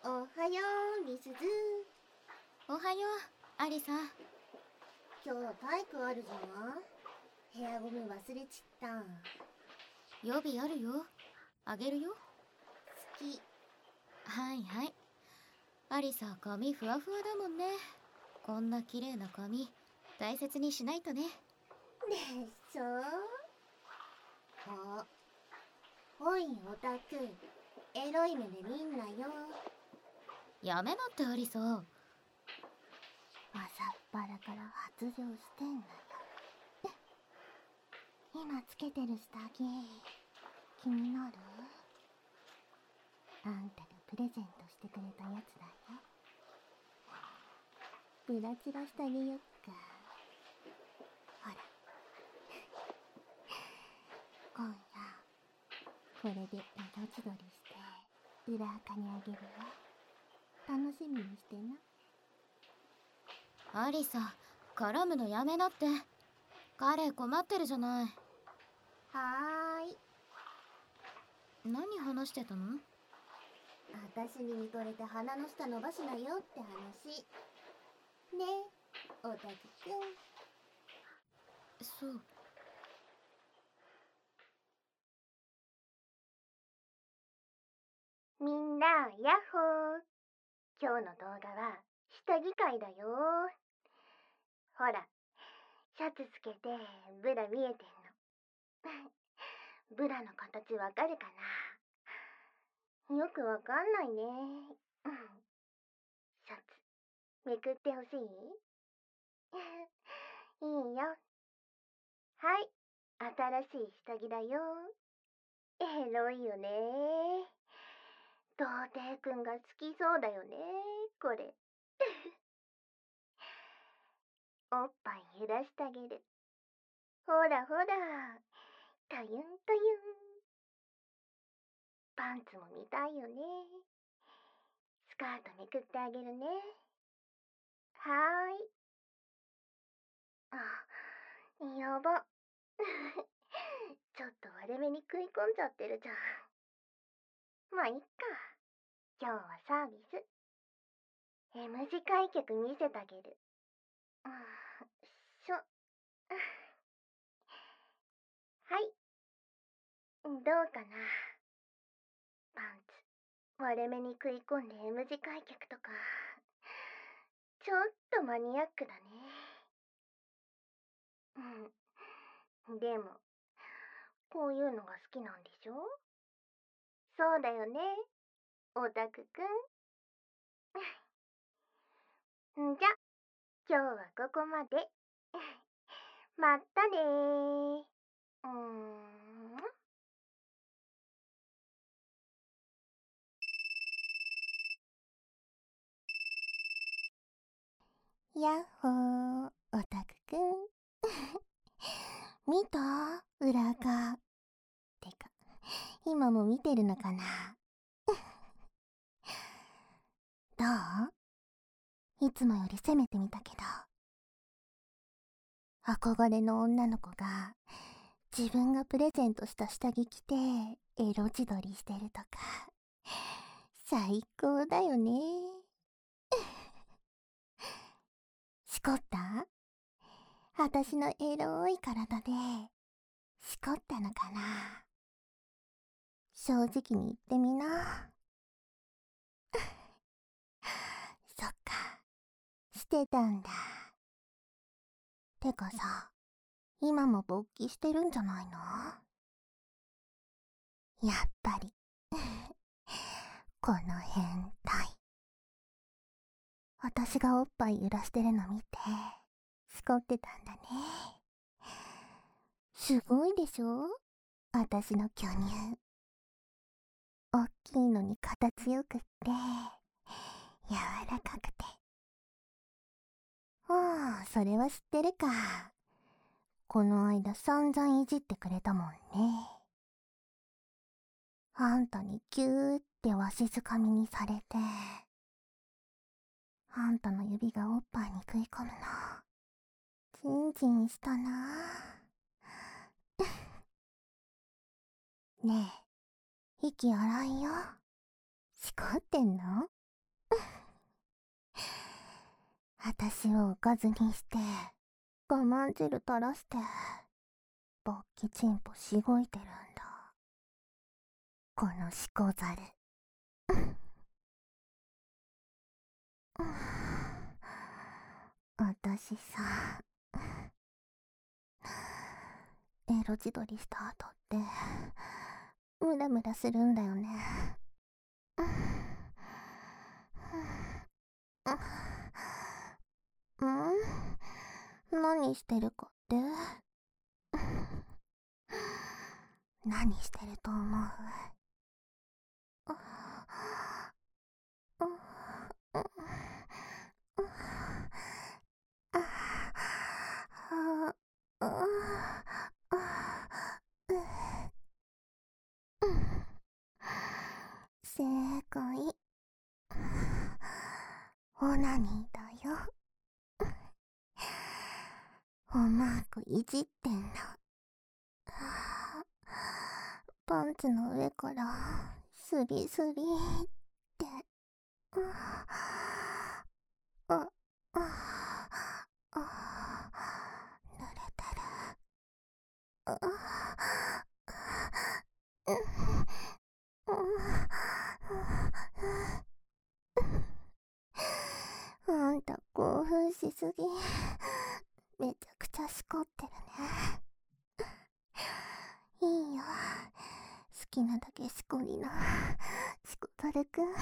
おはよう、リスズ。 おはよう、アリサ。 今日体育あるじゃん。ヘアゴム忘れちった。 予備あるよ。あげるよ。 好き。 はいはい。アリサ、髪ふわふわだもんね。こんな綺麗な髪、大切にしないとね。 でしょ。あ、おいオタク、エロい目で見んなよ。 やめなってアリサ。 朝っぱらから発情してんのよ。今つけてる下着、気になる？あんたがプレゼントしてくれたやつだよ。ブラチラしてあげよっか。ほら。今夜これで色千鳥して裏垢にあげるわ。楽しみにしてな。 アリサ、絡むのやめなって。彼困ってるじゃない。 はーい。 何話してたの？ 私に見とれて鼻の下伸ばしなよって話。ね、オタクくん。 そう。 みんな、ヤッホー。今日の動画は下着会だよ。ほら、シャツつけてブラ見えてんの。ブラの形わかるかな？よくわかんないね。シャツ、めくってほしい？いいよ。はい、新しい下着だよ。エロいよね。童貞くんが好きそうだよね、これ。おっぱい揺らしてあげる。ほらほら、たゆんたゆん。パンツも見たいよね。スカートめくってあげるね。はーい。あ、やば。ちょっと割れ目に食い込んじゃってるじゃん。まあ、いっか。今日はサービス。M 字開脚見せてあげる。しょ。はい。どうかな。パンツ、割れ目に食い込んで M 字開脚とか。ちょっとマニアックだね。でも、こういうのが好きなんでしょ？そうだよね、オタクくん。じゃ、今日はここまで。まったねー。やっほー、オタクくん。見た？裏垢。てか、今も見てるのかな？どう？いつもより攻めてみたけど。憧れの女の子が自分がプレゼントした下着着てエロ自撮りしてるとか最高だよね。しこった？私のエロい体でしこったのかな？正直に言ってみな。そっか、してたんだ。てかさ、今も勃起してるんじゃないの？やっぱりこの変態。私がおっぱい揺らしてるの見てしこってたんだね。すごいでしょ？私の巨乳。おっきいのに形よくって柔らかくて。それは知ってるか。この間散々いじってくれたもんね。あんたにギューってわしづかみにされて、あんたの指がおっぱいに食い込むのチンチンしたな。ねえ、息荒いよ。しこってんの？ 私をおかずにして我慢汁垂らして勃起チンポしごいてるんだ、このしこざる。私さ、エロ自撮りした後ってムラムラするんだよね。何してるかって？何してると思う？正解。オナニーだよ。おまんこいじってんの。パンツの上からスリスリって。あ、濡れてる。あんた興奮しすぎ。めちゃくちゃしこってるね。いいよ。好きなだけしこりな。しこたるくん。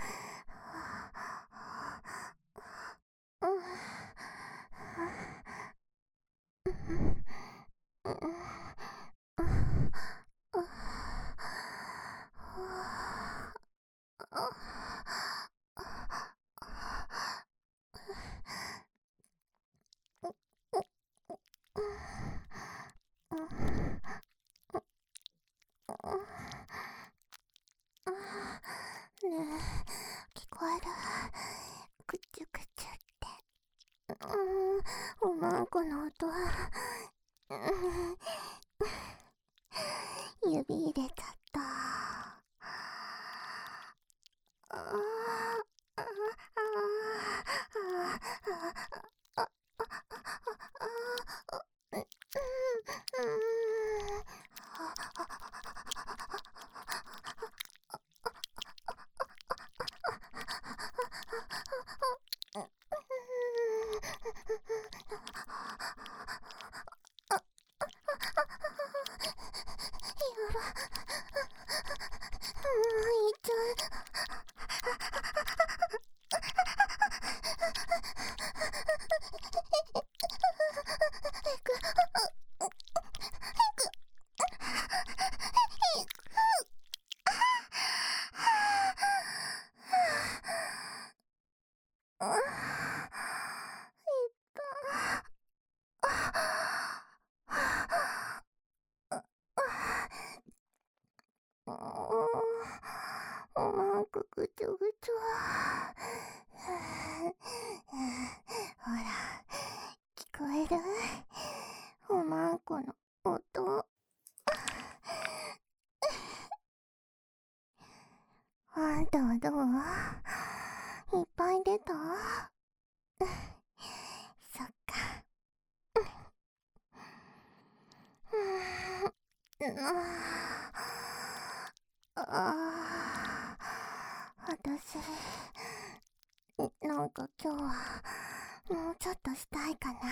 ねえ、聞こえる？くちゅくちゅって。おまんこの音。指入れちゃった。おまんこぐちょぐちょ。ほら、聞こえる？おまんこの音。あんたはどう？いっぱい出た？そっか。私、なんか今日はもうちょっとしたいかな。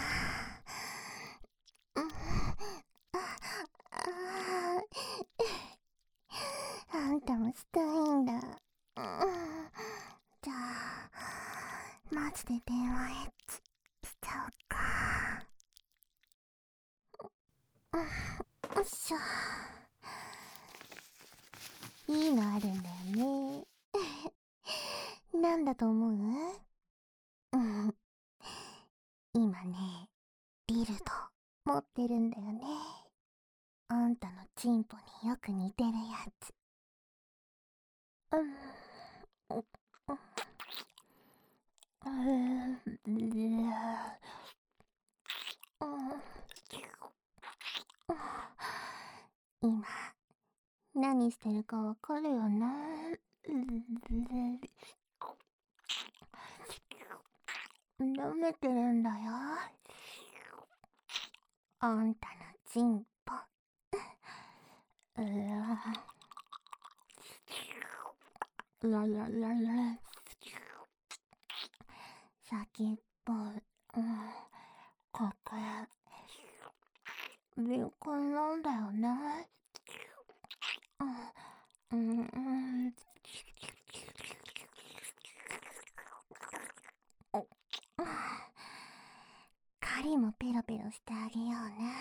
あんたもしたいんだ。じゃあ、マジで電話エッチしちゃおうか。よっしょ。いいのあるんだよね。なんだと思う？今ね、ディルド持ってるんだよね。あんたのチンポによく似てるやつ。今、何してるかわかるよな。 舐めてるんだよ。あんたのチンポ。うわららら。先っぽ、ここ、敏感なんだよね。狩りもペロペロしてあげようね。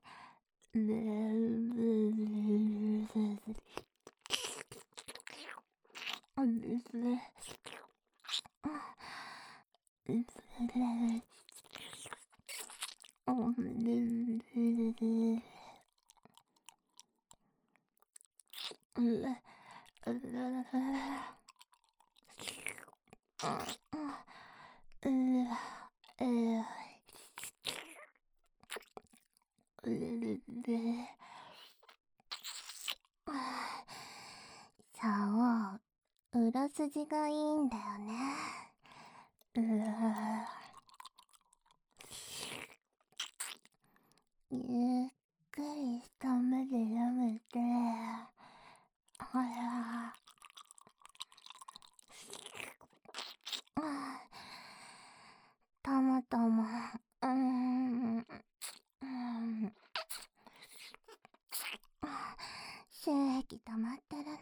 さあ、裏筋がいいんだよね。ゆっくりした目で舐めて、ほら。たまたま、精液溜まってるね。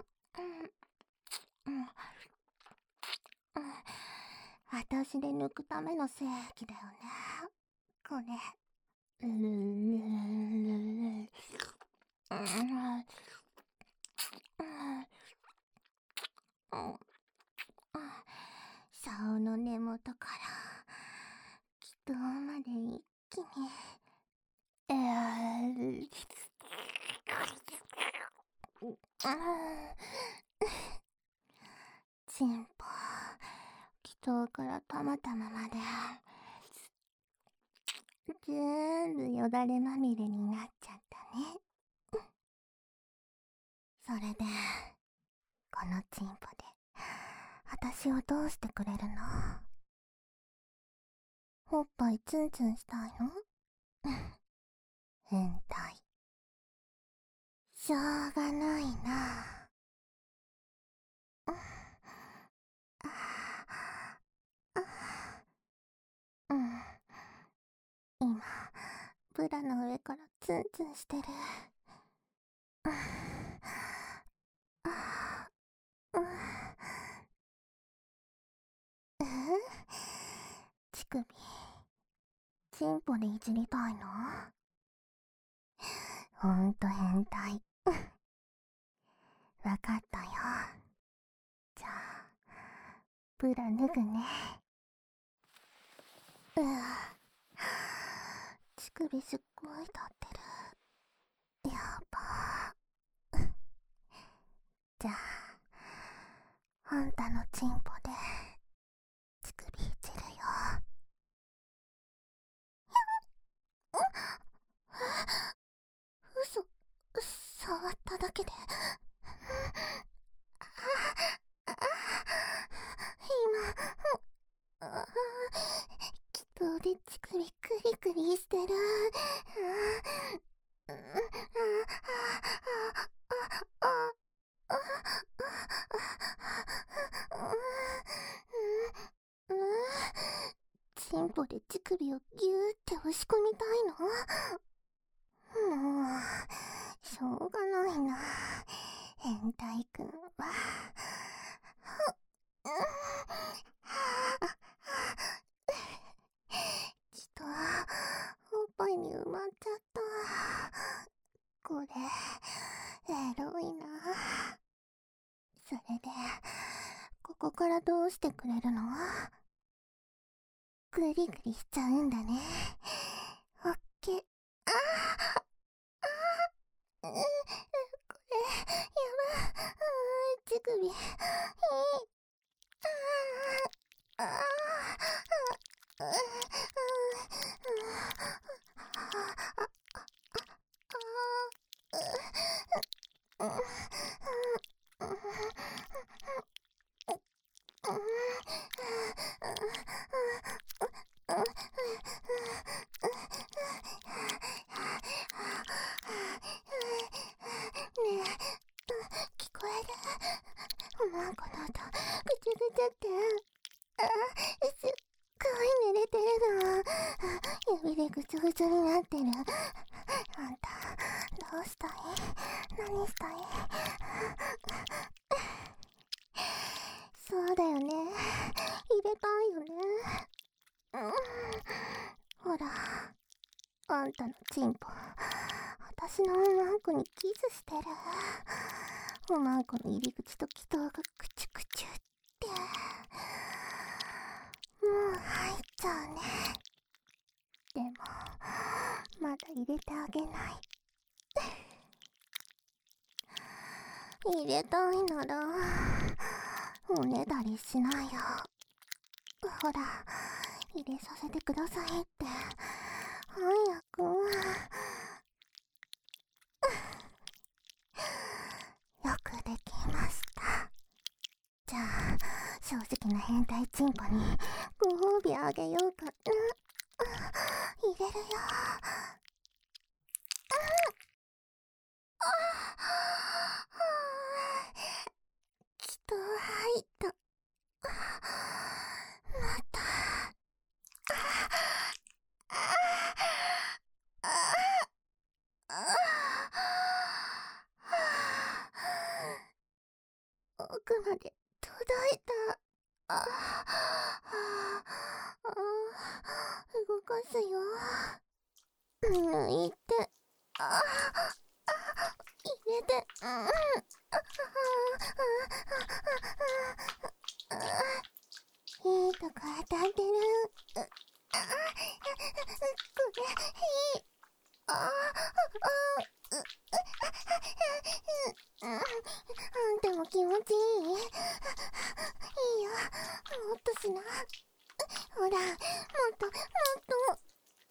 私で抜くための精液だよね。これ。竿の根元から気筒まで一気に。チンポ、気筒からたまたままで全部よだれまみれになっちゃったね。それでこのチンポで私をどうしてくれるの？おっぱいツンツンしたいの？変態。しょうがないな。今ブラの上からツンツンしてる。乳首、チンポでいじりたいの？ほんと変態。わかったよ。じゃあ、ブラ脱ぐね。乳首すっごい立ってる。やば。じゃあ、あんたのチンポで乳首いじるよ。嘘、触っただけで。今、気筒で乳首クリクリしてる。チンポで乳首をギューって押し込みたいの？もう、しょうがないな。変態くんは。きっと、おっぱいに埋まっちゃった。これ、エロいな。それで、ここからどうしてくれるの？グリグリしちゃうんだね。オッケー。これ、やば。乳首。 え、聞こえる？おまんこの音、ぐちゃぐちゃって。すっごい濡れてるの。指でぐちょぐちょになってる。あんた、どうしたい？何したい？そうだよね。入れたいよね。ほら、あんたのチンポ、私のおまんこにキスしてる。おまんこの入り口と気筒がクチュクチュって。もう入っちゃうね。でも、まだ入れてあげない。入れたいなら、おねだりしないよ。ほら、入れさせてくださいって。早く。よくできました。じゃあ、正直な変態チンポにご褒美あげようかな。入れるよ。きっと入った。また。奥まで届いた。動かすよ。抜いて。入れて。いいとこ当たってる。これ、いい。あんたも気持ちいい？いいよ。もっとしな。ほら、もっと、もっと。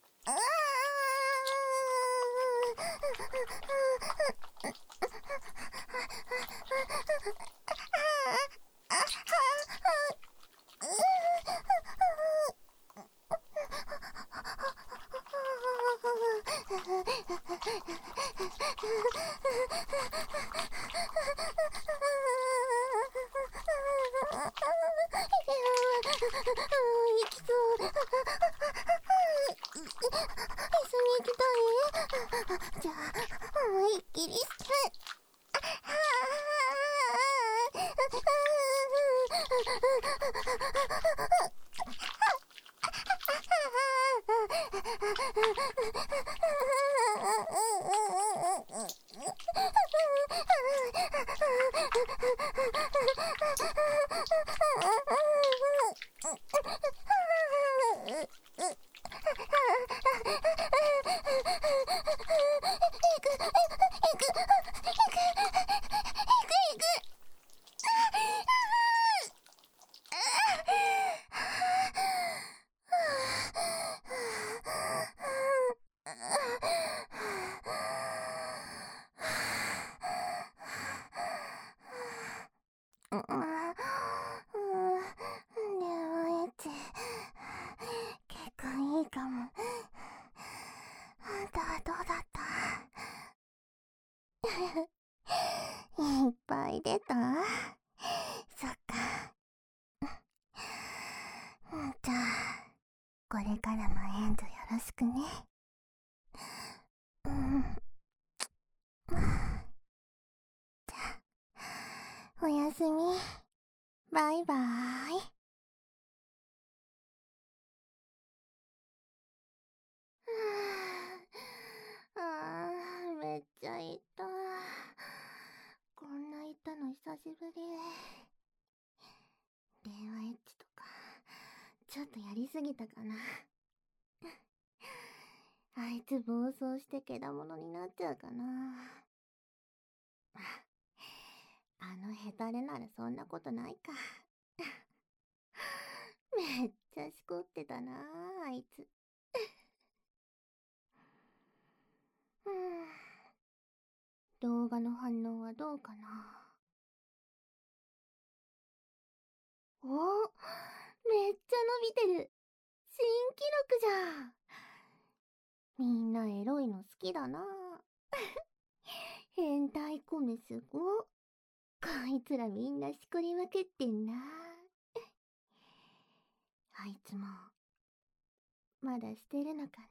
行きそう。一緒に行きたい？じゃあ、思いっきりして。でもエッチ、結構いいかも。あんたはどうだった？いっぱい出た？そっか。じゃあ、これからもエンドよろしくね。じゃあ、おやすみ。バイバーイ。めっちゃ痛い。こんな痛の久しぶり。電話エッチとか、ちょっとやりすぎたかな。あいつ暴走してけだものになっちゃうかな。あのヘタレならそんなことないか。めっちゃしこってたなあいつ。動画の反応はどうかな。お、めっちゃ伸びてる。新記じゃん。みんなエロいの好きだな。変態コメすご。こいつらみんなしこりまくってんな。あいつもまだしてるのかな。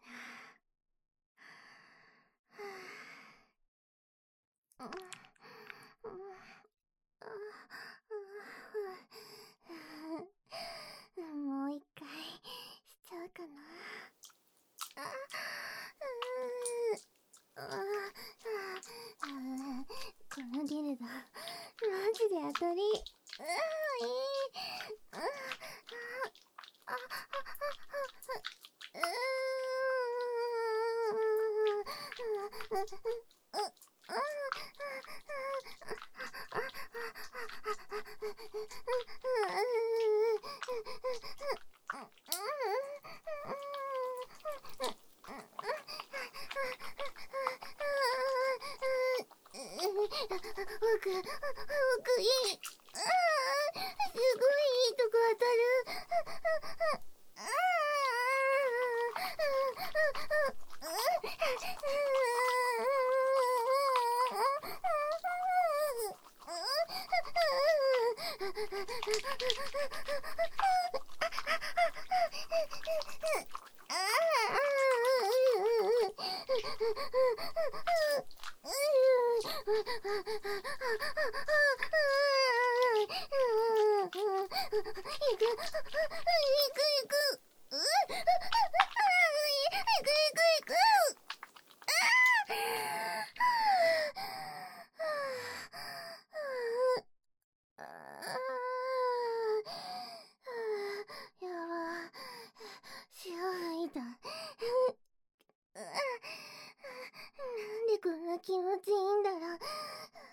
もう一回しちゃうかな。このゲルドマジで当たり。奥いい。すごいいいとこ当たる。やば、潮吹いた。なんでこんな気持ちいいんだろう。